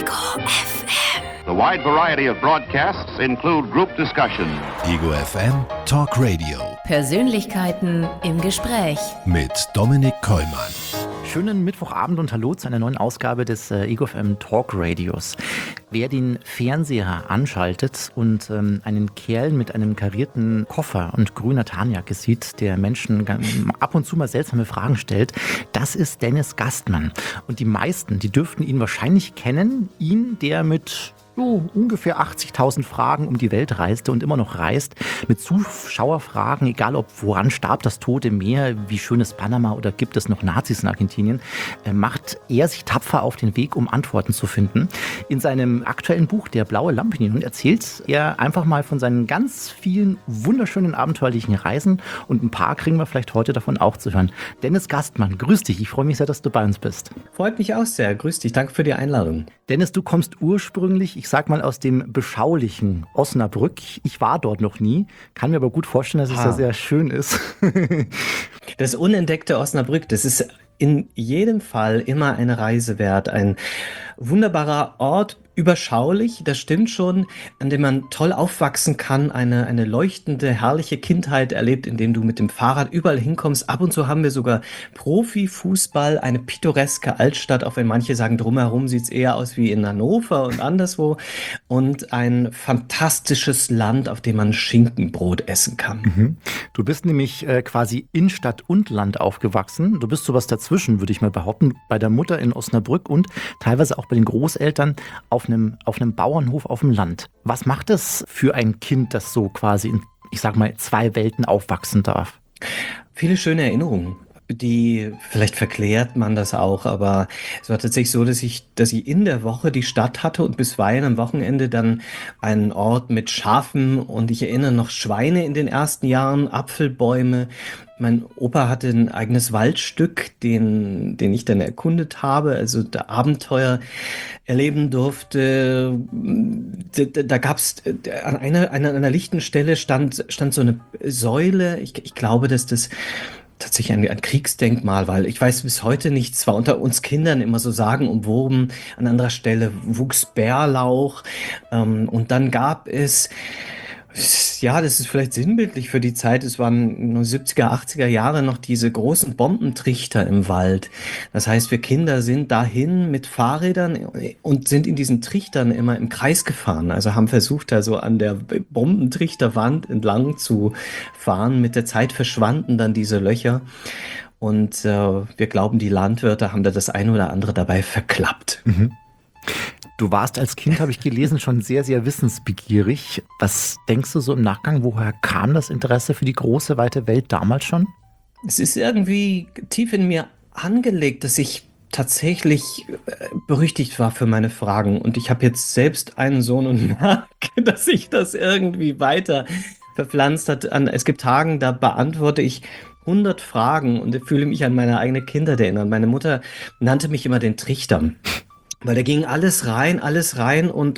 Ego FM. The wide variety of broadcasts include group discussion. Ego FM Talk Radio Persönlichkeiten im Gespräch. mit Dominik Kollmann. Schönen Mittwochabend und hallo zu einer neuen Ausgabe des Ego FM Talk Radios. Wer den Fernseher anschaltet und einen Kerl mit einem karierten Koffer und grüner Tarnjacke sieht, der Menschen ab und zu mal seltsame Fragen stellt, das ist Dennis Gastmann. Und die meisten, die dürften ihn wahrscheinlich kennen, ihn, der mit ungefähr 80.000 Fragen um die Welt reiste und immer noch reist, mit Zuschauerfragen, egal ob woran starb das Tote Meer, wie schön ist Panama oder gibt es noch Nazis in Argentinien, macht er sich tapfer auf den Weg, um Antworten zu finden. In seinem aktuellen Buch Der blaue Lampion erzählt er einfach mal von seinen ganz vielen wunderschönen abenteuerlichen Reisen und ein paar kriegen wir vielleicht heute davon auch zu hören. Dennis Gastmann, grüß dich, ich freue mich sehr, dass du bei uns bist. Freut mich auch sehr, grüß dich, danke für die Einladung. Dennis, du kommst ursprünglich, ich sag mal, aus dem beschaulichen Osnabrück. Ich war dort noch nie, kann mir aber gut vorstellen, dass es da sehr schön ist. Das unentdeckte Osnabrück, das ist in jedem Fall immer eine Reise wert. Ein wunderbarer Ort, überschaulich, das stimmt schon, an dem man toll aufwachsen kann, eine leuchtende, herrliche Kindheit erlebt, in dem du mit dem Fahrrad überall hinkommst. Ab und zu haben wir sogar Profifußball, eine pittoreske Altstadt, auch wenn manche sagen, drumherum sieht es eher aus wie in Hannover und anderswo. Und ein fantastisches Land, auf dem man Schinkenbrot essen kann. Mhm. Du bist nämlich quasi in Stadt und Land aufgewachsen. Du bist sowas dazwischen, würde ich mal behaupten, bei der Mutter in Osnabrück und teilweise auch bei den Großeltern auf einem Bauernhof auf dem Land. Was macht es für ein Kind, das so quasi in, ich sag mal, zwei Welten aufwachsen darf? Viele schöne Erinnerungen. Vielleicht verklärt man das auch, aber es war tatsächlich so, dass ich in der Woche die Stadt hatte und bisweilen am Wochenende dann einen Ort mit Schafen und ich erinnere noch Schweine in den ersten Jahren, Apfelbäume. Mein Opa hatte ein eigenes Waldstück, den ich dann erkundet habe, also da Abenteuer erleben durfte. Da gab es an einer lichten Stelle stand so eine Säule. Ich glaube, dass das tatsächlich ein Kriegsdenkmal, weil ich weiß bis heute nicht, zwar unter uns Kindern immer so sagenumwoben, an anderer Stelle wuchs Bärlauch und dann gab es, ja, das ist vielleicht sinnbildlich für die Zeit, es waren 70er, 80er Jahre noch diese großen Bombentrichter im Wald. Das heißt, wir Kinder sind dahin mit Fahrrädern und sind in diesen Trichtern immer im Kreis gefahren. Also haben versucht, da so an der Bombentrichterwand entlang zu fahren. Mit der Zeit verschwanden dann diese Löcher. Und wir glauben, die Landwirte haben da das eine oder andere dabei verklappt. Mhm. Du warst als Kind, habe ich gelesen, schon sehr, sehr wissensbegierig. Was denkst du so im Nachgang, woher kam das Interesse für die große, weite Welt damals schon? Es ist irgendwie tief in mir angelegt, dass ich tatsächlich berüchtigt war für meine Fragen. Und ich habe jetzt selbst einen Sohn und merke, dass sich das irgendwie weiter verpflanzt hat. Es gibt Tagen, da beantworte ich 100 Fragen und fühle mich an meine eigene Kindheit erinnern. Meine Mutter nannte mich immer den Trichter. Weil da ging alles rein und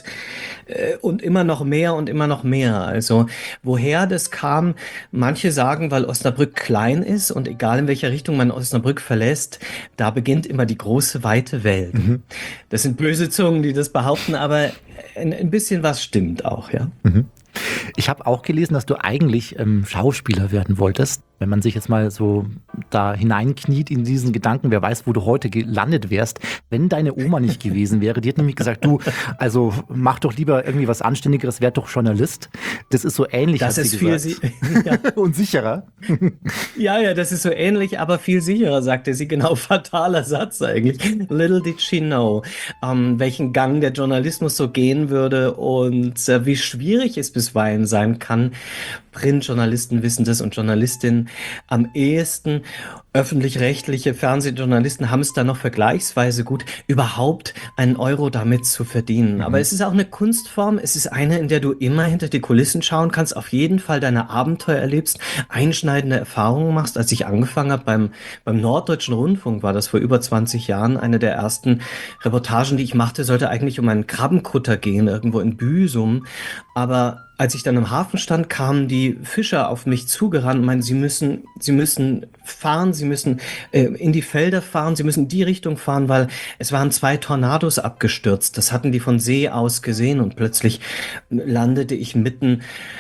immer noch mehr und immer noch mehr. Also woher das kam, manche sagen, weil Osnabrück klein ist und egal in welcher Richtung man Osnabrück verlässt, da beginnt immer die große, weite Welt. Mhm. Das sind böse Zungen, die das behaupten, aber ein bisschen was stimmt auch, ja. Mhm. Ich habe auch gelesen, dass du eigentlich Schauspieler werden wolltest. Wenn man sich jetzt mal so da hineinkniet in diesen Gedanken, wer weiß, wo du heute gelandet wärst, wenn deine Oma nicht gewesen wäre. Die hat nämlich gesagt, du, also mach doch lieber irgendwie was Anständigeres, werd doch Journalist. Das ist so ähnlich, das hat ist sie gesagt. Ja. Und sicherer. Ja, das ist so ähnlich, aber viel sicherer, sagte sie. Genau, fataler Satz eigentlich. Little did she know, welchen Gang der Journalismus so gehen würde und wie schwierig es bisweilen sein kann. Printjournalisten wissen das und Journalistinnen am ehesten. Öffentlich-rechtliche Fernsehjournalisten haben es da noch vergleichsweise gut, überhaupt einen Euro damit zu verdienen. Aber es ist auch eine Kunstform, es ist eine, in der du immer hinter die Kulissen schauen kannst, auf jeden Fall deine Abenteuer erlebst, einschneidende Erfahrungen machst. Als ich angefangen habe beim Norddeutschen Rundfunk, war das vor über 20 Jahren, eine der ersten Reportagen, die ich machte, sollte eigentlich um einen Krabbenkutter gehen, irgendwo in Büsum. Aber als ich dann im Hafen stand, kamen die Fischer auf mich zugerannt und meinten, sie müssen fahren, sie müssen in die Felder fahren, sie müssen in die Richtung fahren, weil es waren 2 Tornados abgestürzt. Das hatten die von See aus gesehen und plötzlich landete ich mitten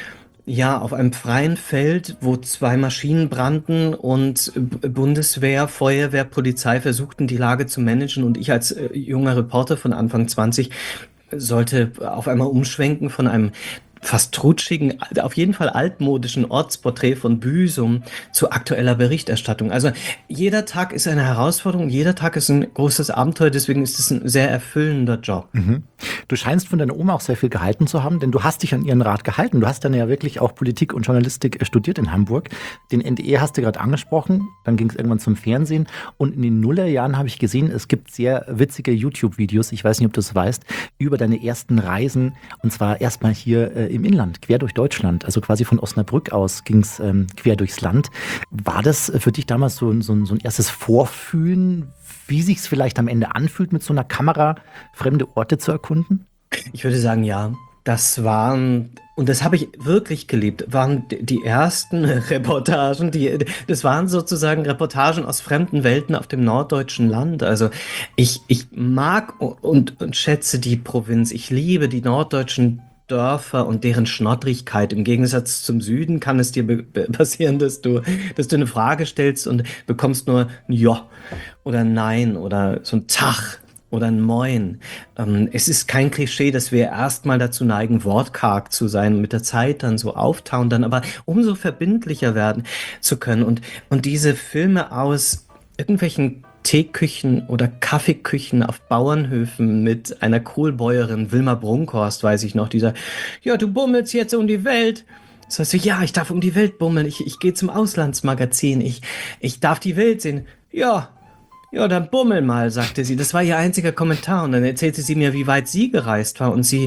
auf einem freien Feld, wo 2 Maschinen brannten und Bundeswehr, Feuerwehr, Polizei versuchten, die Lage zu managen und ich als junger Reporter von Anfang 20 sollte auf einmal umschwenken von einem fast trutschigen, auf jeden Fall altmodischen Ortsporträt von Büsum zu aktueller Berichterstattung. Also jeder Tag ist eine Herausforderung, jeder Tag ist ein großes Abenteuer, deswegen ist es ein sehr erfüllender Job. Mhm. Du scheinst von deiner Oma auch sehr viel gehalten zu haben, denn du hast dich an ihren Rat gehalten. Du hast dann ja wirklich auch Politik und Journalistik studiert in Hamburg. Den NDR hast du gerade angesprochen, dann ging es irgendwann zum Fernsehen und in den Nullerjahren habe ich gesehen, es gibt sehr witzige YouTube-Videos, ich weiß nicht, ob du es weißt, über deine ersten Reisen und zwar erstmal hier im Inland, quer durch Deutschland, also quasi von Osnabrück aus ging es quer durchs Land. War das für dich damals so ein erstes Vorfühlen, wie sich es vielleicht am Ende anfühlt, mit so einer Kamera fremde Orte zu erkunden? Ich würde sagen, ja. Das waren, und das habe ich wirklich geliebt, waren die ersten Reportagen, das waren sozusagen Reportagen aus fremden Welten auf dem norddeutschen Land. Also ich mag und schätze die Provinz. Ich liebe die norddeutschen Dörfer und deren Schnoddrigkeit. Im Gegensatz zum Süden kann es dir passieren, dass du eine Frage stellst und bekommst nur ein Ja oder ein Nein oder so ein Tach oder ein Moin. Es ist kein Klischee, dass wir erstmal dazu neigen, wortkarg zu sein und mit der Zeit dann so auftauen, dann aber umso verbindlicher werden zu können. Und diese Filme aus irgendwelchen Teeküchen oder Kaffeeküchen auf Bauernhöfen mit einer Kohlbäuerin, Wilma Brunkhorst, weiß ich noch, dieser, ja, du bummelst jetzt um die Welt. Das heißt, ja, ich darf um die Welt bummeln, ich gehe zum Auslandsmagazin, ich darf die Welt sehen. Ja, dann bummel mal, sagte sie. Das war ihr einziger Kommentar. Und dann erzählte sie mir, wie weit sie gereist war. Und sie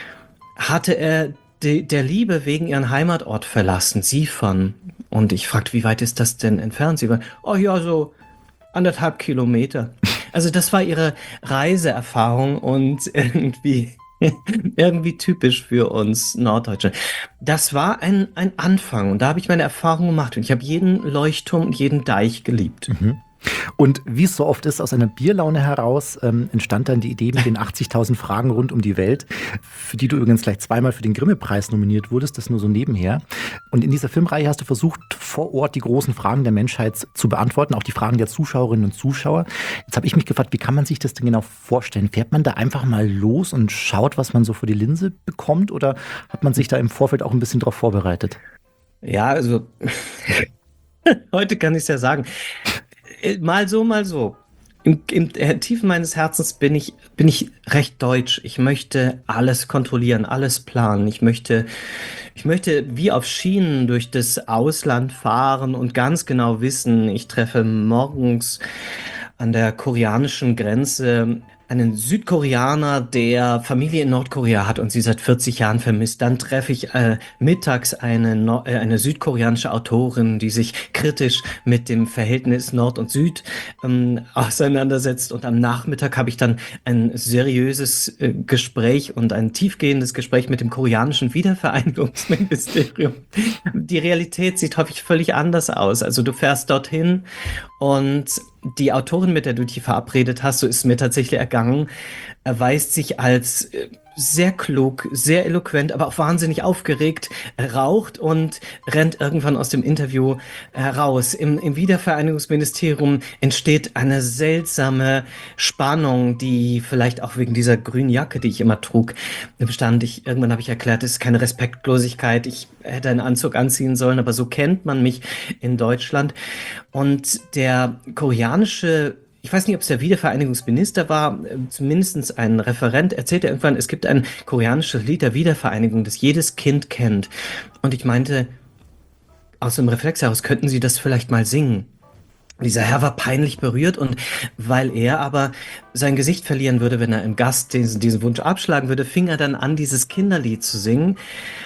hatte der Liebe wegen ihren Heimatort verlassen, Siefern. Und ich fragte, wie weit ist das denn entfernt? Sie war, oh ja, so 1,5 Kilometer. Also das war ihre Reiseerfahrung und irgendwie typisch für uns Norddeutsche. Das war ein Anfang und da habe ich meine Erfahrung gemacht und ich habe jeden Leuchtturm und jeden Deich geliebt. Mhm. Und wie es so oft ist, aus einer Bierlaune heraus entstand dann die Idee mit den 80.000 Fragen rund um die Welt, für die du übrigens gleich 2-mal für den Grimme-Preis nominiert wurdest, das nur so nebenher. Und in dieser Filmreihe hast du versucht, vor Ort die großen Fragen der Menschheit zu beantworten, auch die Fragen der Zuschauerinnen und Zuschauer. Jetzt habe ich mich gefragt, wie kann man sich das denn genau vorstellen? Fährt man da einfach mal los und schaut, was man so vor die Linse bekommt, oder hat man sich da im Vorfeld auch ein bisschen drauf vorbereitet? Ja, also heute kann ich es ja sagen. Mal so, mal so. Im Tiefen meines Herzens bin ich recht deutsch. Ich möchte alles kontrollieren, alles planen. Ich möchte wie auf Schienen durch das Ausland fahren und ganz genau wissen, ich treffe morgens an der koreanischen Grenze einen Südkoreaner, der Familie in Nordkorea hat und sie seit 40 Jahren vermisst. Dann treffe ich mittags eine südkoreanische Autorin, die sich kritisch mit dem Verhältnis Nord und Süd auseinandersetzt. Und am Nachmittag habe ich dann ein seriöses Gespräch und ein tiefgehendes Gespräch mit dem koreanischen Wiedervereinigungsministerium. Die Realität sieht häufig völlig anders aus. Also du fährst dorthin und die Autorin, mit der du dich verabredet hast, so ist es mir tatsächlich ergangen, erweist sich als sehr klug, sehr eloquent, aber auch wahnsinnig aufgeregt, raucht und rennt irgendwann aus dem Interview heraus. Im Wiedervereinigungsministerium entsteht eine seltsame Spannung, die vielleicht auch wegen dieser grünen Jacke, die ich immer trug, bestand. Irgendwann habe ich erklärt, es ist keine Respektlosigkeit, ich hätte einen Anzug anziehen sollen, aber so kennt man mich in Deutschland. Und der koreanische, ich weiß nicht, ob es der Wiedervereinigungsminister war, zumindest ein Referent, erzählte irgendwann, es gibt ein koreanisches Lied der Wiedervereinigung, das jedes Kind kennt. Und ich meinte, aus dem Reflex heraus, könnten Sie das vielleicht mal singen? Dieser Herr war peinlich berührt und weil er aber sein Gesicht verlieren würde, wenn er im Gast diesen Wunsch abschlagen würde, fing er dann an, dieses Kinderlied zu singen.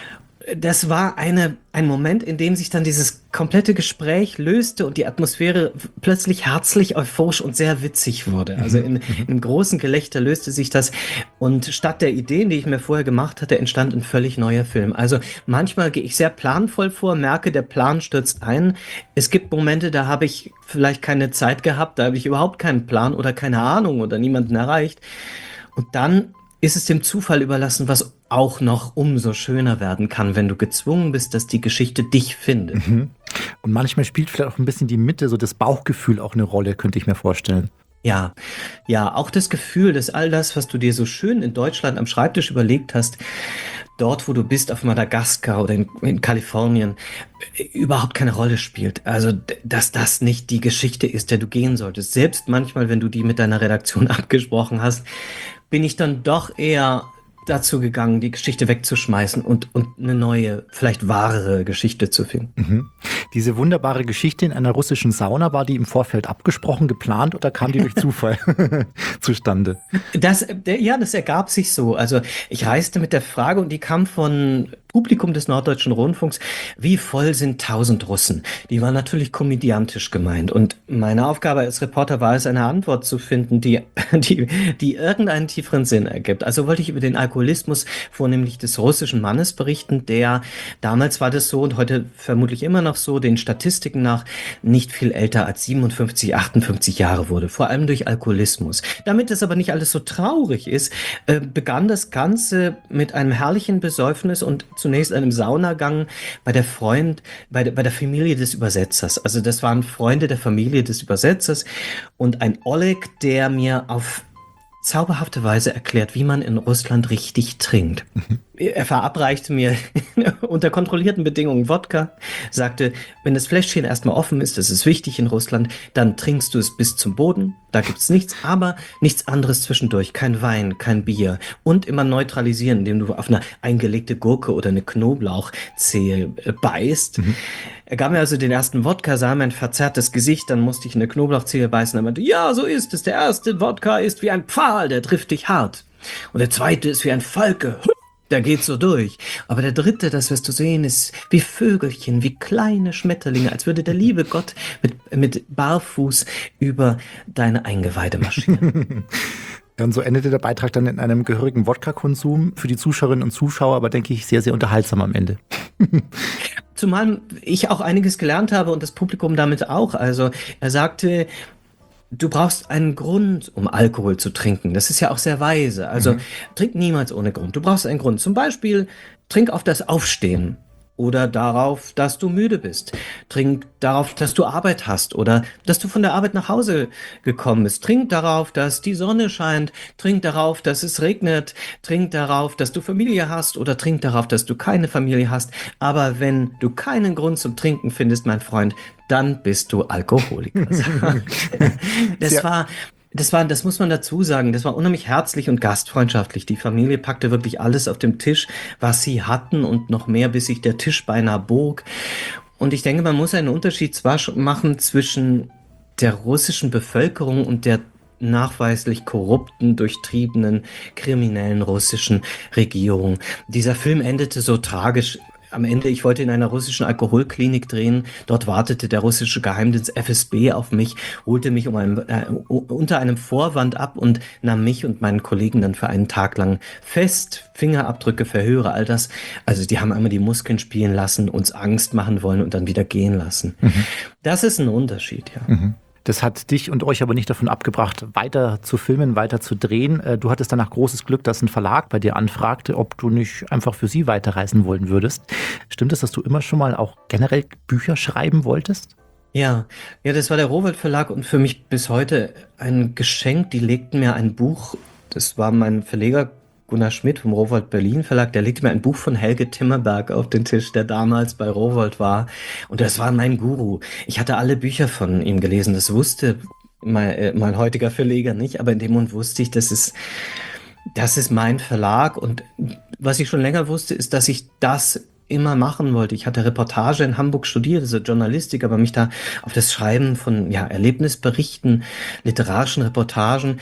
Das war ein Moment, in dem sich dann dieses komplette Gespräch löste und die Atmosphäre plötzlich herzlich, euphorisch und sehr witzig wurde. Also in einem großen Gelächter löste sich das und statt der Ideen, die ich mir vorher gemacht hatte, entstand ein völlig neuer Film. Also manchmal gehe ich sehr planvoll vor, merke, der Plan stürzt ein. Es gibt Momente, da habe ich vielleicht keine Zeit gehabt, da habe ich überhaupt keinen Plan oder keine Ahnung oder niemanden erreicht. Und dann ist es dem Zufall überlassen, was auch noch umso schöner werden kann, wenn du gezwungen bist, dass die Geschichte dich findet. Und manchmal spielt vielleicht auch ein bisschen die Mitte, so das Bauchgefühl auch eine Rolle, könnte ich mir vorstellen. Ja, auch das Gefühl, dass all das, was du dir so schön in Deutschland am Schreibtisch überlegt hast, dort, wo du bist, auf Madagaskar oder in Kalifornien, überhaupt keine Rolle spielt. Also, dass das nicht die Geschichte ist, der du gehen solltest. Selbst manchmal, wenn du die mit deiner Redaktion abgesprochen hast, bin ich dann doch eher dazu gegangen, die Geschichte wegzuschmeißen und eine neue, vielleicht wahrere Geschichte zu finden. Diese wunderbare Geschichte in einer russischen Sauna, war die im Vorfeld abgesprochen, geplant oder kam die durch Zufall zustande? Das ergab sich so. Also ich reiste mit der Frage und die kam von Publikum des Norddeutschen Rundfunks, wie voll sind 1000 Russen? Die war natürlich komödiantisch gemeint und meine Aufgabe als Reporter war es, eine Antwort zu finden, die irgendeinen tieferen Sinn ergibt. Also wollte ich über den Alkoholismus vornehmlich des russischen Mannes berichten, der, damals war das so und heute vermutlich immer noch so, den Statistiken nach nicht viel älter als 57, 58 Jahre wurde, vor allem durch Alkoholismus. Damit das aber nicht alles so traurig ist, begann das Ganze mit einem herrlichen Besäufnis und zunächst einem Saunagang bei der Familie des Übersetzers. Also das waren Freunde der Familie des Übersetzers und ein Oleg, der mir auf zauberhafte Weise erklärt, wie man in Russland richtig trinkt. Er verabreichte mir unter kontrollierten Bedingungen Wodka, sagte, wenn das Fläschchen erstmal offen ist, das ist wichtig in Russland, dann trinkst du es bis zum Boden, da gibt's nichts, aber nichts anderes zwischendurch, kein Wein, kein Bier und immer neutralisieren, indem du auf eine eingelegte Gurke oder eine Knoblauchzehe beißt. Er gab mir also den ersten Wodka, sah mein verzerrtes Gesicht, dann musste ich eine Knoblauchzehe beißen, er meinte, ja, so ist es, der erste Wodka ist wie ein Pfahl, der trifft dich hart und der zweite ist wie ein Falke, der geht so durch. Aber der dritte, das wirst du sehen, ist wie Vögelchen, wie kleine Schmetterlinge, als würde der liebe Gott mit Barfuß über deine Eingeweide marschieren. Und so endete der Beitrag dann in einem gehörigen Wodka-Konsum für die Zuschauerinnen und Zuschauer, aber denke ich sehr, sehr unterhaltsam am Ende. Zumal ich auch einiges gelernt habe und das Publikum damit auch. Also er sagte, du brauchst einen Grund, um Alkohol zu trinken. Das ist ja auch sehr weise. Also trink niemals ohne Grund. Du brauchst einen Grund. Zum Beispiel trink auf das Aufstehen oder darauf, dass du müde bist. Trink darauf, dass du Arbeit hast oder dass du von der Arbeit nach Hause gekommen bist. Trink darauf, dass die Sonne scheint. Trink darauf, dass es regnet. Trink darauf, dass du Familie hast oder trink darauf, dass du keine Familie hast. Aber wenn du keinen Grund zum Trinken findest, mein Freund, dann bist du Alkoholiker. Das muss man dazu sagen, das war unheimlich herzlich und gastfreundschaftlich. Die Familie packte wirklich alles auf dem Tisch, was sie hatten und noch mehr, bis sich der Tisch beinahe bog. Und ich denke, man muss einen Unterschied zwar machen zwischen der russischen Bevölkerung und der nachweislich korrupten, durchtriebenen, kriminellen russischen Regierung. Dieser Film endete so tragisch. Am Ende, ich wollte in einer russischen Alkoholklinik drehen. Dort wartete der russische Geheimdienst FSB auf mich, holte mich unter einem Vorwand ab und nahm mich und meinen Kollegen dann für einen Tag lang fest. Fingerabdrücke, Verhöre, all das. Also die haben einmal die Muskeln spielen lassen, uns Angst machen wollen und dann wieder gehen lassen. Das ist ein Unterschied, ja. Das hat dich und euch aber nicht davon abgebracht, weiter zu filmen, weiter zu drehen. Du hattest danach großes Glück, dass ein Verlag bei dir anfragte, ob du nicht einfach für sie weiterreisen wollen würdest. Stimmt es, dass du immer schon mal auch generell Bücher schreiben wolltest? Ja, das war der Rowohlt Verlag und für mich bis heute ein Geschenk. Die legten mir ein Buch, das war mein Verleger Gunnar Schmidt vom Rowohlt Berlin Verlag, der legte mir ein Buch von Helge Timmerberg auf den Tisch, der damals bei Rowohlt war. Und das war mein Guru. Ich hatte alle Bücher von ihm gelesen. Das wusste mein heutiger Verleger nicht, aber in dem Moment wusste ich, das ist mein Verlag. Und was ich schon länger wusste, ist, dass ich das immer machen wollte. Ich hatte Reportage in Hamburg studiert, also Journalistik, aber mich da auf das Schreiben von Erlebnisberichten, literarischen Reportagen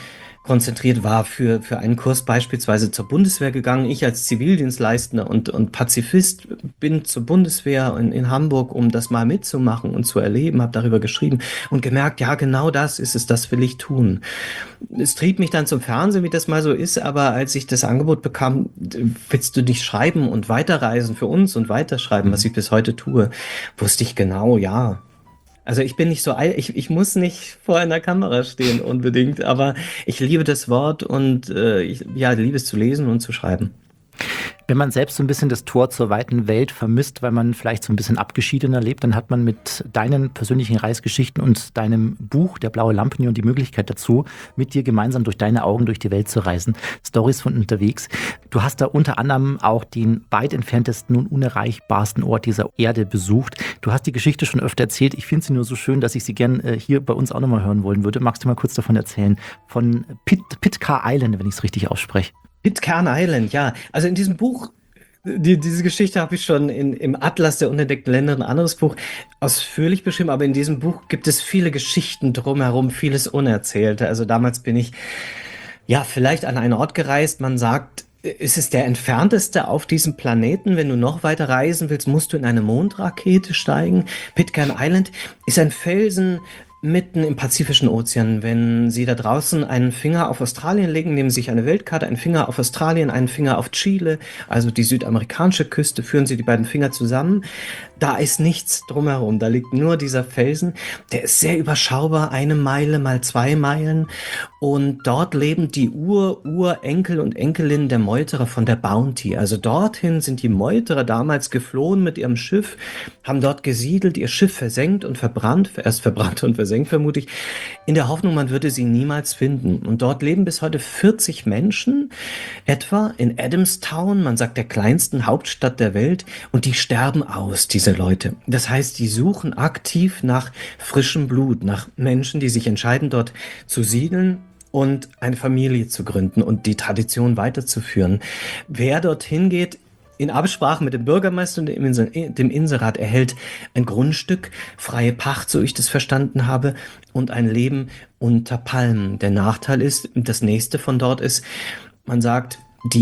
konzentriert, war für einen Kurs beispielsweise zur Bundeswehr gegangen. Ich als Zivildienstleistender und Pazifist bin zur Bundeswehr in Hamburg, um das mal mitzumachen und zu erleben, habe darüber geschrieben und gemerkt, ja, genau das ist es, das will ich tun. Es trieb mich dann zum Fernsehen, wie das mal so ist, aber als ich das Angebot bekam, willst du nicht schreiben und weiterreisen für uns und weiterschreiben, was ich bis heute tue, wusste ich genau, ja. Also ich bin nicht so ich muss nicht vor einer Kamera stehen unbedingt, aber ich liebe das Wort und ich liebe es zu lesen und zu schreiben. Wenn man selbst so ein bisschen das Tor zur weiten Welt vermisst, weil man vielleicht so ein bisschen abgeschiedener lebt, dann hat man mit deinen persönlichen Reisgeschichten und deinem Buch Der blaue Lampenjäger die Möglichkeit dazu, mit dir gemeinsam durch deine Augen durch die Welt zu reisen. Stories von unterwegs. Du hast da unter anderem auch den weit entferntesten und unerreichbarsten Ort dieser Erde besucht. Du hast die Geschichte schon öfter erzählt. Ich finde sie nur so schön, dass ich sie gern hier bei uns auch nochmal hören wollen würde. Magst du mal kurz davon erzählen? Von Pitcairn Island, wenn ich es richtig ausspreche. Pitcairn Island, ja. Also in diesem Buch, diese Geschichte habe ich schon im Atlas der unentdeckten Länder, ein anderes Buch, ausführlich beschrieben, aber in diesem Buch gibt es viele Geschichten drumherum, vieles Unerzählte. Also damals bin ich vielleicht an einen Ort gereist, man sagt, es ist der entfernteste auf diesem Planeten. Wenn du noch weiter reisen willst, musst du in eine Mondrakete steigen. Pitcairn Island ist ein Felsen mitten im Pazifischen Ozean. Wenn Sie da draußen einen Finger auf Australien legen, nehmen Sie sich eine Weltkarte, einen Finger auf Australien, einen Finger auf Chile, also die südamerikanische Küste, führen Sie die beiden Finger zusammen. Da ist nichts drumherum, da liegt nur dieser Felsen. Der ist sehr überschaubar, 1 Meile mal 2 Meilen. Und dort leben die Urenkel und Enkelinnen der Meuterer von der Bounty. Also dorthin sind die Meuterer damals geflohen mit ihrem Schiff, haben dort gesiedelt, ihr Schiff versenkt und verbrannt, erst verbrannt und versenkt vermutlich, in der Hoffnung, man würde sie niemals finden. Und dort leben bis heute 40 Menschen, etwa in Adamstown, man sagt der kleinsten Hauptstadt der Welt, und die sterben aus, diese Leute. Das heißt, die suchen aktiv nach frischem Blut, nach Menschen, die sich entscheiden, dort zu siedeln und eine Familie zu gründen und die Tradition weiterzuführen. Wer dorthin geht, in Absprache mit dem Bürgermeister und dem Inserat, erhält ein Grundstück, freie Pacht, so ich das verstanden habe, und ein Leben unter Palmen. Der Nachteil ist, das nächste von dort ist, man sagt,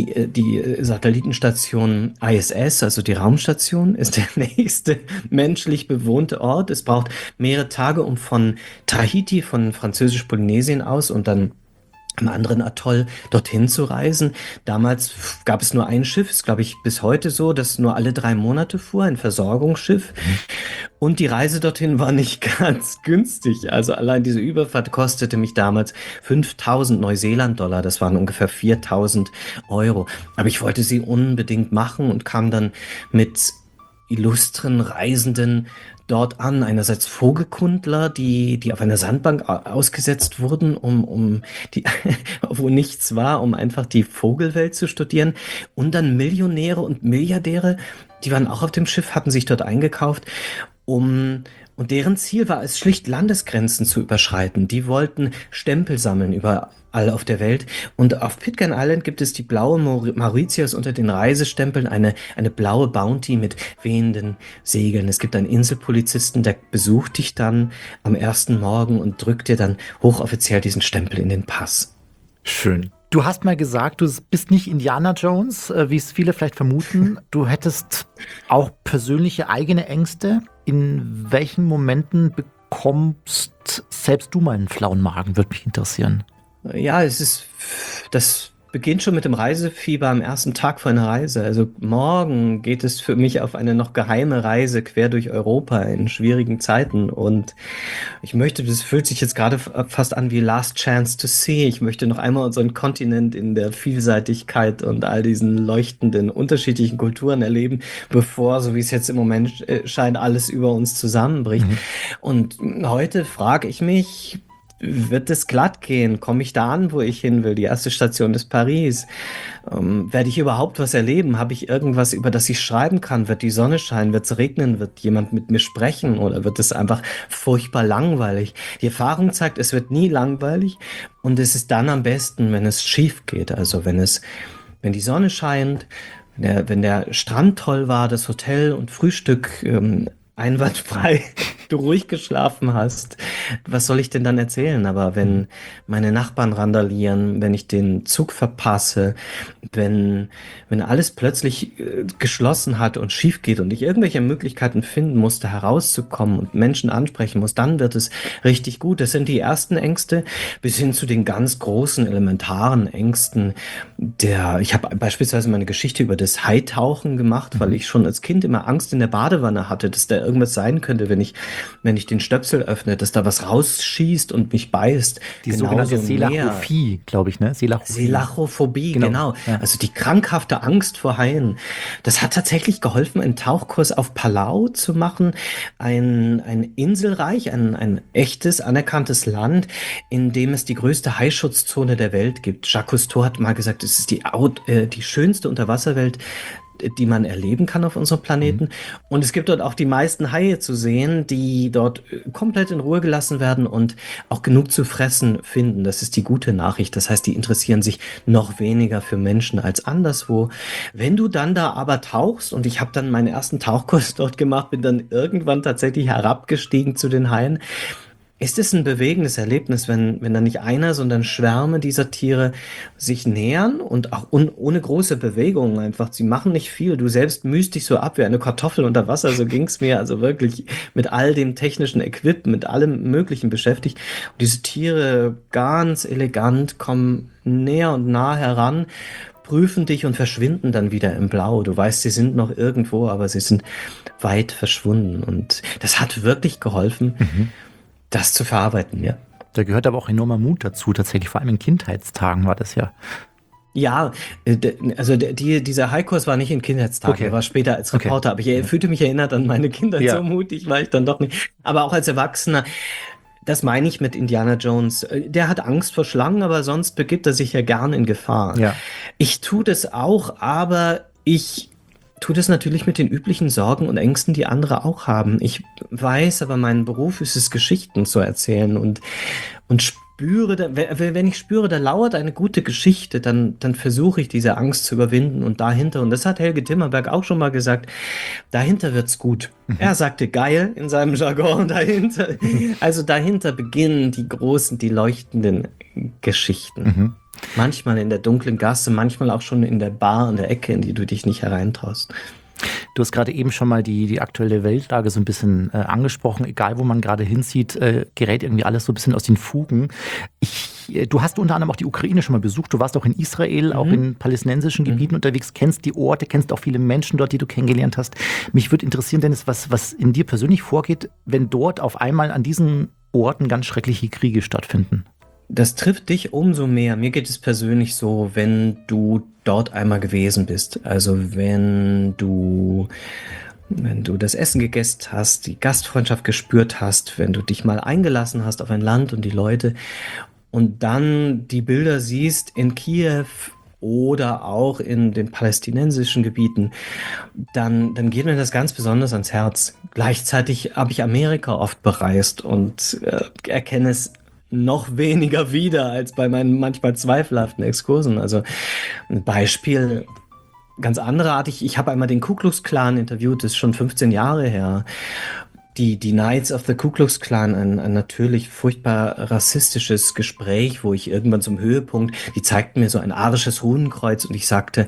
die Satellitenstation ISS, also die Raumstation, ist der nächste menschlich bewohnte Ort. Es braucht mehrere Tage, um von Tahiti, von Französisch-Polynesien aus und dann am anderen Atoll dorthin zu reisen. Damals gab es nur ein Schiff, ist glaube ich bis heute so, das nur alle 3 Monate fuhr, ein Versorgungsschiff. Und die Reise dorthin war nicht ganz günstig. Also allein diese Überfahrt kostete mich damals 5.000 Neuseeland-Dollar. Das waren ungefähr 4.000 Euro. Aber ich wollte sie unbedingt machen und kam dann mit illustren Reisenden dort an, einerseits Vogelkundler, die auf einer Sandbank ausgesetzt wurden, um die, wo nichts war, um einfach die Vogelwelt zu studieren, und dann Millionäre und Milliardäre, die waren auch auf dem Schiff, hatten sich dort eingekauft, und deren Ziel war es, schlicht Landesgrenzen zu überschreiten. Die wollten Stempel sammeln überall auf der Welt. Und auf Pitcairn Island gibt es die blaue Mauritius unter den Reisestempeln, eine blaue Bounty mit wehenden Segeln. Es gibt einen Inselpolizisten, der besucht dich dann am ersten Morgen und drückt dir dann hochoffiziell diesen Stempel in den Pass. Schön. Du hast mal gesagt, du bist nicht Indiana Jones, wie es viele vielleicht vermuten. Du hättest auch persönliche eigene Ängste. In welchen Momenten bekommst selbst du mal einen flauen Magen, würde mich interessieren. Ja, das beginnt schon mit dem Reisefieber am ersten Tag vor einer Reise. Also morgen geht es für mich auf eine noch geheime Reise quer durch Europa in schwierigen Zeiten. Und das fühlt sich jetzt gerade fast an wie Last Chance to See. Ich möchte noch einmal unseren Kontinent in der Vielseitigkeit und all diesen leuchtenden, unterschiedlichen Kulturen erleben, bevor, so wie es jetzt im Moment scheint, alles über uns zusammenbricht. Und heute frage ich mich, wird es glatt gehen? Komme ich da an, wo ich hin will? Die erste Station ist Paris. Werde ich überhaupt was erleben? Habe ich irgendwas, über das ich schreiben kann? Wird die Sonne scheinen? Wird es regnen? Wird jemand mit mir sprechen? Oder wird es einfach furchtbar langweilig? Die Erfahrung zeigt, es wird nie langweilig. Und es ist dann am besten, wenn es schief geht. Also wenn die Sonne scheint, wenn der Strand toll war, das Hotel und Frühstück einwandfrei du ruhig geschlafen hast, was soll ich denn dann erzählen? Aber wenn meine Nachbarn randalieren, wenn ich den Zug verpasse, wenn alles plötzlich geschlossen hat und schief geht und ich irgendwelche Möglichkeiten finden musste, herauszukommen und Menschen ansprechen muss, dann wird es richtig gut. Das sind die ersten Ängste bis hin zu den ganz großen, elementaren Ängsten. Ich habe beispielsweise meine Geschichte über das Haitauchen gemacht, weil ich schon als Kind immer Angst in der Badewanne hatte, dass da irgendwas sein könnte, wenn ich den Stöpsel öffne, dass da was rausschießt und mich beißt. Die sogenannte Selachophie, glaube ich, ne? Selachophobie, genau. Ja. Also die krankhafte Angst vor Haien. Das hat tatsächlich geholfen, einen Tauchkurs auf Palau zu machen. Ein Inselreich, ein echtes, anerkanntes Land, in dem es die größte Haischutzzone der Welt gibt. Jacques Cousteau hat mal gesagt, es ist die schönste Unterwasserwelt, die man erleben kann auf unserem Planeten. Und es gibt dort auch die meisten Haie zu sehen, die dort komplett in Ruhe gelassen werden und auch genug zu fressen finden. Das ist die gute Nachricht. Das heißt, die interessieren sich noch weniger für Menschen als anderswo. Wenn du dann da aber tauchst, und ich habe dann meinen ersten Tauchkurs dort gemacht, bin dann irgendwann tatsächlich herabgestiegen zu den Haien, ist es ein bewegendes Erlebnis, wenn dann nicht einer, sondern Schwärme dieser Tiere sich nähern und auch ohne große Bewegungen einfach. Sie machen nicht viel. Du selbst mühst dich so ab wie eine Kartoffel unter Wasser. So ging's mir also wirklich mit all dem technischen Equipment, mit allem Möglichen beschäftigt. Und diese Tiere ganz elegant kommen näher und nah heran, prüfen dich und verschwinden dann wieder im Blau. Du weißt, sie sind noch irgendwo, aber sie sind weit verschwunden. Und das hat wirklich geholfen, das zu verarbeiten, ja. Da gehört aber auch enormer Mut dazu, tatsächlich, vor allem in Kindheitstagen war das ja. Ja, also dieser Haikurs war nicht in Kindheitstagen, er war später als Reporter, aber ich fühlte mich erinnert an meine Kinder, so mutig war ich dann doch nicht. Aber auch als Erwachsener, das meine ich mit Indiana Jones, der hat Angst vor Schlangen, aber sonst begibt er sich ja gern in Gefahr. Ja. Ich tue das auch, aber ich tue das natürlich mit den üblichen Sorgen und Ängsten, die andere auch haben. Ich weiß, aber mein Beruf ist es, Geschichten zu erzählen und spüre, wenn ich spüre, da lauert eine gute Geschichte, dann versuche ich diese Angst zu überwinden und dahinter, und das hat Helge Timmerberg auch schon mal gesagt, dahinter wird's gut. Er sagte geil in seinem Jargon, dahinter beginnen die großen, die leuchtenden Geschichten. Manchmal in der dunklen Gasse, manchmal auch schon in der Bar an der Ecke, in die du dich nicht hereintraust. Du hast gerade eben schon mal die aktuelle Weltlage so ein bisschen angesprochen. Egal, wo man gerade hinzieht, gerät irgendwie alles so ein bisschen aus den Fugen. Du hast unter anderem auch die Ukraine schon mal besucht. Du warst auch in Israel, auch in palästinensischen Gebieten unterwegs, kennst die Orte, kennst auch viele Menschen dort, die du kennengelernt hast. Mich würde interessieren, Dennis, was in dir persönlich vorgeht, wenn dort auf einmal an diesen Orten ganz schreckliche Kriege stattfinden. Das trifft dich umso mehr. Mir geht es persönlich so, wenn du dort einmal gewesen bist. Also wenn du das Essen gegessen hast, die Gastfreundschaft gespürt hast, wenn du dich mal eingelassen hast auf ein Land und die Leute und dann die Bilder siehst in Kiew oder auch in den palästinensischen Gebieten, dann geht mir das ganz besonders ans Herz. Gleichzeitig habe ich Amerika oft bereist und erkenne es noch weniger wieder als bei meinen manchmal zweifelhaften Exkursen. Also ein Beispiel, ganz anderartig, ich habe einmal den Ku Klux Klan interviewt, das ist schon 15 Jahre her. Die Knights of the Ku Klux Klan, ein natürlich furchtbar rassistisches Gespräch, wo ich irgendwann zum Höhepunkt, die zeigten mir so ein arisches Runenkreuz und ich sagte,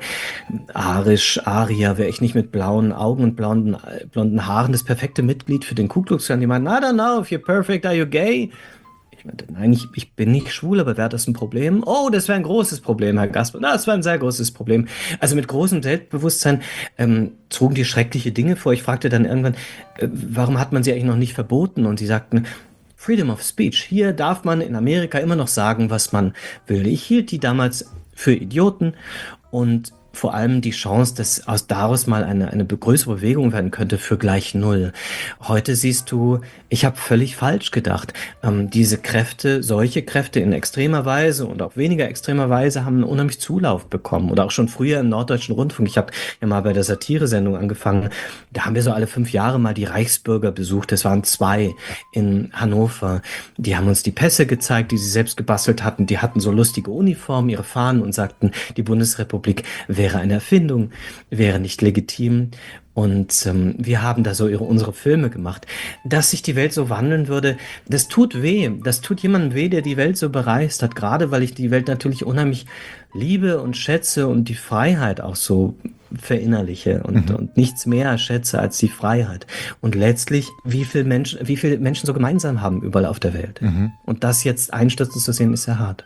Arier, wäre ich nicht mit blauen Augen und blonden Haaren das perfekte Mitglied für den Ku Klux Klan? Die meinten, I don't know, if you're perfect, are you gay? Ich meinte, nein, ich bin nicht schwul, aber wäre das ein Problem? Oh, das wäre ein großes Problem, Herr Gasper. Na, das wäre ein sehr großes Problem. Also mit großem Selbstbewusstsein zogen die schreckliche Dinge vor. Ich fragte dann irgendwann, warum hat man sie eigentlich noch nicht verboten? Und sie sagten, Freedom of Speech. Hier darf man in Amerika immer noch sagen, was man will. Ich hielt die damals für Idioten und vor allem die Chance, dass daraus mal eine größere Bewegung werden könnte für gleich null. Heute siehst du, ich habe völlig falsch gedacht. Diese Kräfte, solche Kräfte in extremer Weise und auch weniger extremer Weise haben unheimlich Zulauf bekommen. Oder auch schon früher im Norddeutschen Rundfunk. Ich habe ja mal bei der Satire-Sendung angefangen. Da haben wir so alle 5 Jahre mal die Reichsbürger besucht. Das waren 2 in Hannover. Die haben uns die Pässe gezeigt, die sie selbst gebastelt hatten. Die hatten so lustige Uniformen, ihre Fahnen und sagten, die Bundesrepublik wäre eine Erfindung, wäre nicht legitim. Und wir haben da so unsere Filme gemacht. Dass sich die Welt so wandeln würde, das tut weh. Das tut jemandem weh, der die Welt so bereist hat. Gerade weil ich die Welt natürlich unheimlich liebe und schätze und die Freiheit auch so verinnerliche und nichts mehr schätze als die Freiheit. Und letztlich, wie viele Menschen so gemeinsam haben überall auf der Welt. Und das jetzt einstürzen zu sehen, ist sehr hart.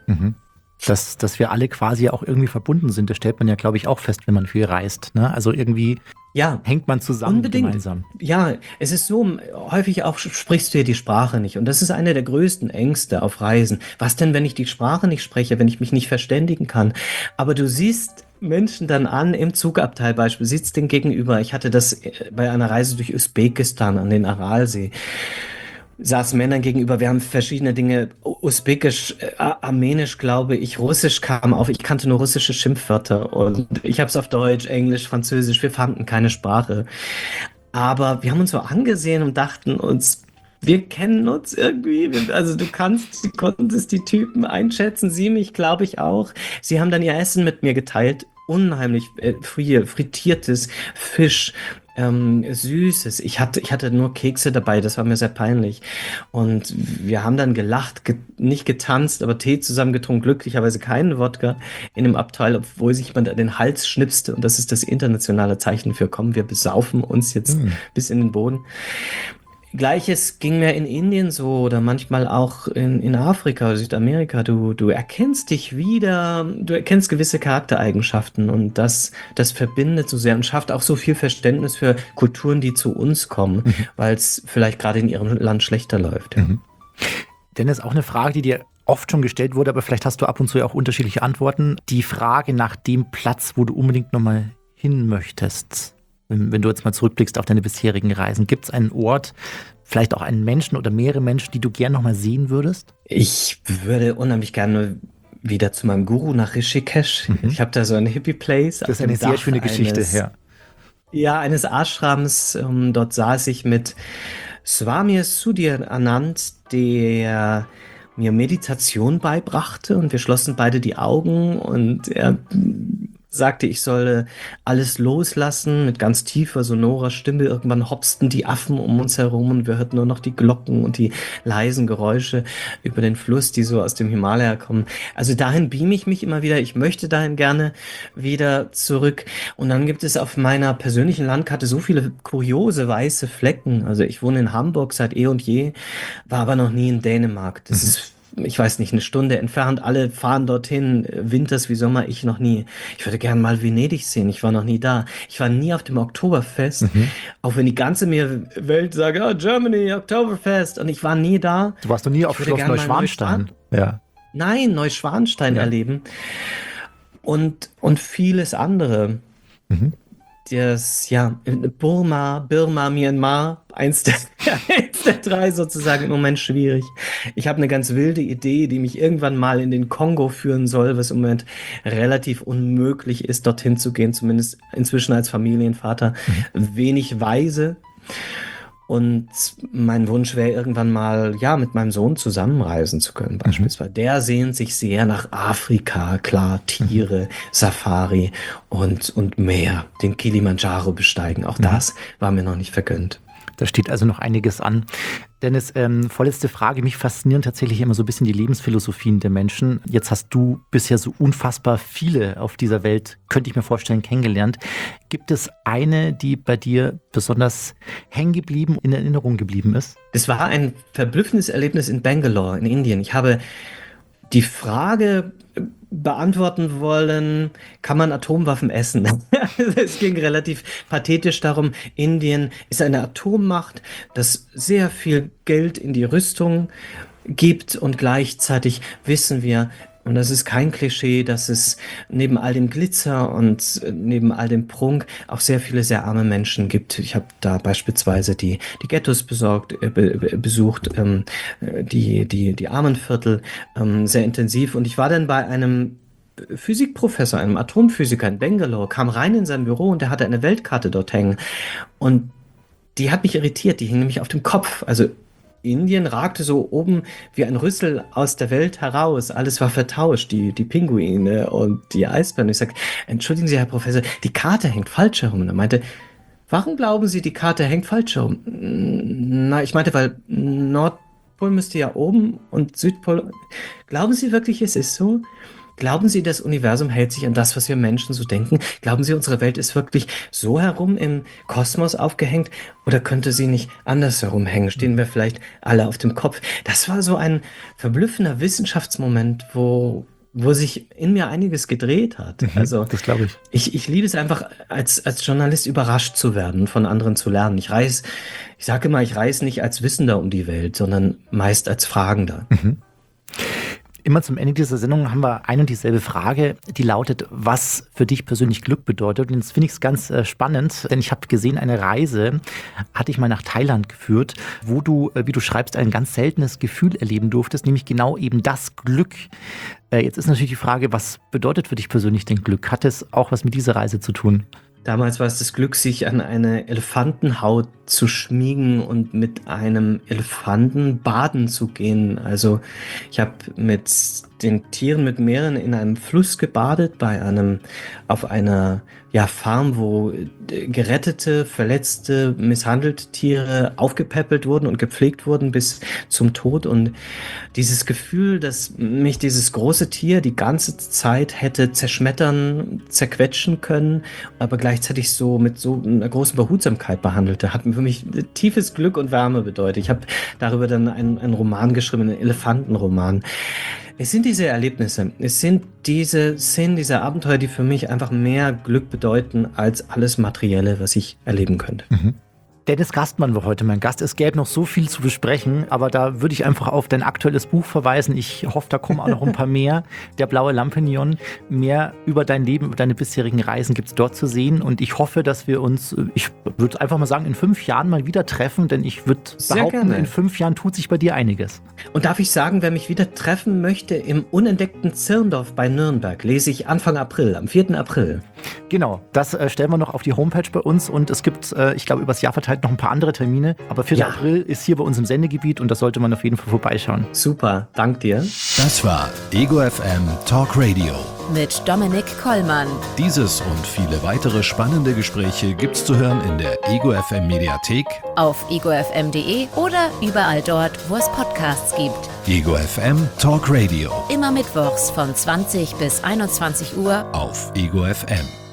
Dass wir alle quasi auch irgendwie verbunden sind, das stellt man ja, glaube ich, auch fest, wenn man viel reist. Ne? Also irgendwie hängt man zusammen gemeinsam. Ja, es ist so, häufig auch sprichst du ja die Sprache nicht. Und das ist eine der größten Ängste auf Reisen. Was denn, wenn ich die Sprache nicht spreche, wenn ich mich nicht verständigen kann? Aber du siehst Menschen dann an, im Zugabteil beispielsweise, sitzt den gegenüber. Ich hatte das bei einer Reise durch Usbekistan an den Aralsee. Saßen Männern gegenüber, wir haben verschiedene Dinge, Usbekisch, Armenisch, glaube ich, Russisch kam auf, ich kannte nur russische Schimpfwörter und ich habe es auf Deutsch, Englisch, Französisch, wir fanden keine Sprache. Aber wir haben uns so angesehen und dachten uns, wir kennen uns irgendwie, also du konntest die Typen einschätzen, sie mich, glaube ich, auch. Sie haben dann ihr Essen mit mir geteilt, unheimlich viel frittiertes Fisch, Süßes. Ich hatte nur Kekse dabei, das war mir sehr peinlich. Und wir haben dann gelacht, nicht getanzt, aber Tee zusammen getrunken, glücklicherweise keinen Wodka in dem Abteil, obwohl sich jemand an den Hals schnipste. Und das ist das internationale Zeichen für, komm, wir besaufen uns jetzt bis in den Boden. Gleiches ging mir in Indien so oder manchmal auch in Afrika oder Südamerika. Du erkennst dich wieder, du erkennst gewisse Charaktereigenschaften und das verbindet so sehr und schafft auch so viel Verständnis für Kulturen, die zu uns kommen, weil es vielleicht gerade in ihrem Land schlechter läuft. Ja. Dennis, auch eine Frage, die dir oft schon gestellt wurde, aber vielleicht hast du ab und zu ja auch unterschiedliche Antworten. Die Frage nach dem Platz, wo du unbedingt nochmal hin möchtest. Wenn du jetzt mal zurückblickst auf deine bisherigen Reisen, gibt es einen Ort, vielleicht auch einen Menschen oder mehrere Menschen, die du gern nochmal sehen würdest? Ich würde unheimlich gerne wieder zu meinem Guru nach Rishikesh. Ich habe da so ein Hippie-Place. Das ist eine sehr schöne Geschichte, ja. Ja, eines Ashrams. Dort saß ich mit Swami Sudhir Anand, der mir Meditation beibrachte und wir schlossen beide die Augen und er sagte, ich solle alles loslassen mit ganz tiefer, sonorer Stimme. Irgendwann hopsten die Affen um uns herum und wir hörten nur noch die Glocken und die leisen Geräusche über den Fluss, die so aus dem Himalaya kommen. Also dahin beame ich mich immer wieder. Ich möchte dahin gerne wieder zurück. Und dann gibt es auf meiner persönlichen Landkarte so viele kuriose weiße Flecken. Also ich wohne in Hamburg seit eh und je, war aber noch nie in Dänemark. Das ist, ich weiß nicht, eine Stunde entfernt. Alle fahren dorthin, winters wie Sommer, ich noch nie. Ich würde gerne mal Venedig sehen, ich war noch nie da. Ich war nie auf dem Oktoberfest, auch wenn die ganze Welt sagt, oh, Germany, Oktoberfest, und ich war nie da. Du warst noch nie auf Schloss Neuschwanstein? Ja. Nein, Neuschwanstein erleben. Und vieles andere. Das, Burma, Myanmar, eins der drei sozusagen im Moment schwierig. Ich habe eine ganz wilde Idee, die mich irgendwann mal in den Kongo führen soll, was im Moment relativ unmöglich ist, dorthin zu gehen, zumindest inzwischen als Familienvater. Wenig weise. Und mein Wunsch wäre irgendwann mal, mit meinem Sohn zusammenreisen zu können, beispielsweise. Der sehnt sich sehr nach Afrika, klar, Tiere, Safari und Meer, den Kilimanjaro besteigen. Auch das war mir noch nicht vergönnt. Da steht also noch einiges an. Dennis, vorletzte Frage. Mich faszinieren tatsächlich immer so ein bisschen die Lebensphilosophien der Menschen. Jetzt hast du bisher so unfassbar viele auf dieser Welt, könnte ich mir vorstellen, kennengelernt. Gibt es eine, die bei dir besonders hängen geblieben, in Erinnerung geblieben ist? Es war ein verblüffendes Erlebnis in Bangalore, in Indien. Ich habe die Frage beantworten wollen, kann man Atomwaffen essen? Es ging relativ pathetisch darum, Indien ist eine Atommacht, das sehr viel Geld in die Rüstung gibt und gleichzeitig wissen wir, und das ist kein Klischee, dass es neben all dem Glitzer und neben all dem Prunk auch sehr viele sehr arme Menschen gibt. Ich habe da beispielsweise die Ghettos besucht, die Armenviertel sehr intensiv. Und ich war dann bei einem Physikprofessor, einem Atomphysiker in Bangalore, kam rein in sein Büro und der hatte eine Weltkarte dort hängen. Und die hat mich irritiert, die hing nämlich auf dem Kopf. Also Indien ragte so oben wie ein Rüssel aus der Welt heraus. Alles war vertauscht, die Pinguine und die Eisbären. Ich sage, entschuldigen Sie, Herr Professor, die Karte hängt falsch herum. Und er meinte, warum glauben Sie, die Karte hängt falsch herum? Na, ich meinte, weil Nordpol müsste ja oben und Südpol. Glauben Sie wirklich, es ist so? Glauben Sie, das Universum hält sich an das, was wir Menschen so denken? Glauben Sie, unsere Welt ist wirklich so herum im Kosmos aufgehängt? Oder könnte sie nicht anders herumhängen? Stehen wir vielleicht alle auf dem Kopf? Das war so ein verblüffender Wissenschaftsmoment, wo sich in mir einiges gedreht hat. Also das glaube ich. Ich liebe es einfach, als Journalist überrascht zu werden, von anderen zu lernen. Ich sage immer, ich reise nicht als Wissender um die Welt, sondern meist als Fragender. Immer zum Ende dieser Sendung haben wir eine und dieselbe Frage, die lautet, was für dich persönlich Glück bedeutet. Und jetzt finde ich es ganz spannend, denn ich habe gesehen, eine Reise hat dich mal nach Thailand geführt, wo du, wie du schreibst, ein ganz seltenes Gefühl erleben durftest, nämlich genau eben das Glück. Jetzt ist natürlich die Frage, was bedeutet für dich persönlich denn Glück? Hat es auch was mit dieser Reise zu tun? Damals war es das Glück, sich an eine Elefantenhaut zu schmiegen und mit einem Elefanten baden zu gehen. Also ich habe mit den Tieren, mit mehreren in einem Fluss gebadet, auf einer Farm, wo gerettete, verletzte, misshandelte Tiere aufgepäppelt wurden und gepflegt wurden bis zum Tod. Und dieses Gefühl, dass mich dieses große Tier die ganze Zeit hätte zerschmettern, zerquetschen können, aber gleichzeitig so mit so einer großen Behutsamkeit behandelte, hat für mich tiefes Glück und Wärme bedeutet. Ich habe darüber dann einen Roman geschrieben, einen Elefantenroman. Es sind diese Erlebnisse, es sind diese Szenen, diese Abenteuer, die für mich einfach mehr Glück bedeuten als alles Materielle, was ich erleben könnte. Dennis Gastmann war heute mein Gast. Es gäbe noch so viel zu besprechen, aber da würde ich einfach auf dein aktuelles Buch verweisen. Ich hoffe, da kommen auch noch ein paar mehr. Der blaue Lampion. Mehr über dein Leben, über deine bisherigen Reisen gibt es dort zu sehen. Und ich hoffe, dass wir uns, ich würde einfach mal sagen, in 5 Jahren mal wieder treffen, denn ich würde behaupten, in 5 Jahren tut sich bei dir einiges. Und darf ich sagen, wer mich wieder treffen möchte, im unentdeckten Zirndorf bei Nürnberg, lese ich Anfang April, am 4. April. Genau, das stellen wir noch auf die Homepage bei uns und es gibt, ich glaube, übers Jahr verteilt noch ein paar andere Termine, aber 4. April ist hier bei uns im Sendegebiet und da sollte man auf jeden Fall vorbeischauen. Super, dank dir. Das war Ego FM Talk Radio. Mit Dominik Kollmann. Dieses und viele weitere spannende Gespräche gibt's zu hören in der Ego FM Mediathek, Auf egofm.de oder überall dort, wo es Podcasts gibt. Ego FM Talk Radio Immer mittwochs von 20 bis 21 Uhr auf Ego FM.